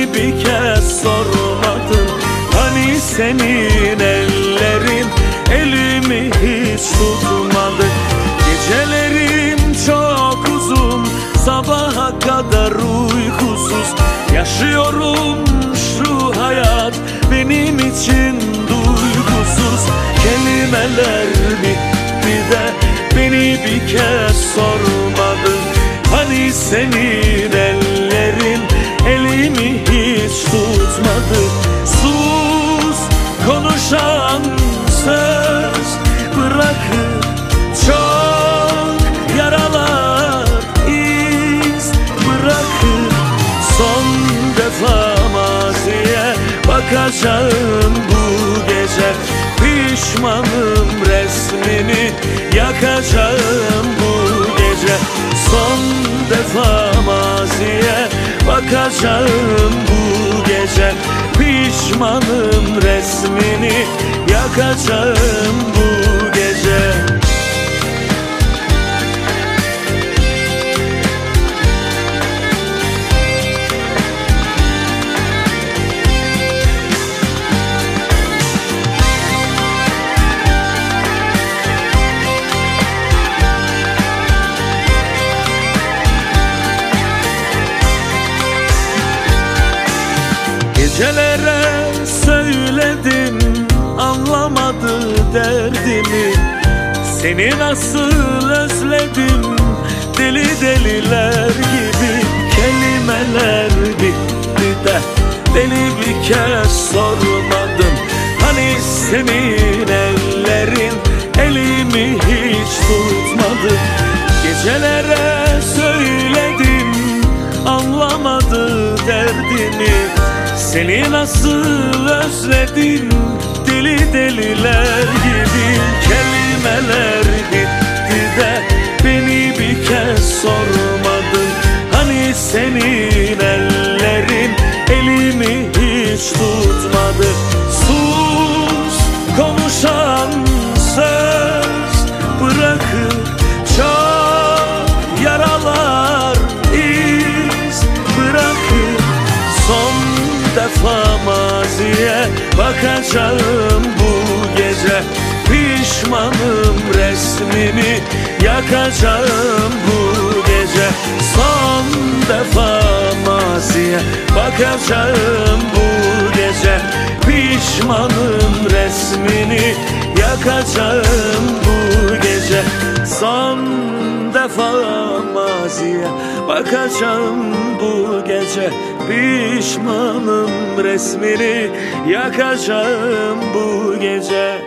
beni bir kez sormadın. Hani senin ellerin elimi hiç tutmadı. Gecelerim çok uzun, sabaha kadar uykusuz yaşıyorum şu hayat benim için duygusuz. Kelimeler bitti de beni bir kez sormadın. Hani senin ellerin elimi hiç tutmadı. Sus, konuşan söz bırakır çok yaralar, iz bırakır. Son defa maziye bakacağım bu gece. Pişmanım, resmini yakacağım bu gece. Son defa maziye bakacağım bu gece. Pişmanım, resmini yakacağım bu gece. Gecelere söyledim, anlamadı derdimi. Seni nasıl özledim, deli deliler gibi. Kelimeler bitti de beni bir kez sormadın. Hani senin ellerin elimi hiç tutmadı. Gecelere söyledim, anlamadı derdimi. Seni nasıl özledim, deli deliler gibi. Kelimeler gitti de beni bir kez sormadın. Hani senin ellerin elimi hiç tutmadı. Sus, konuşan söz bırakır çok yaralar, iz bırakır. Son defa maziye bakacağım bu gece. Pişmanım, resmini yakacağım bu gece. Son defa maziye bakacağım bu gece. Pişmanım, resmini yakacağım bu gece. Son defa maziye bakacağım bu gece. Pişmanım, resmini yakacağım bu gece.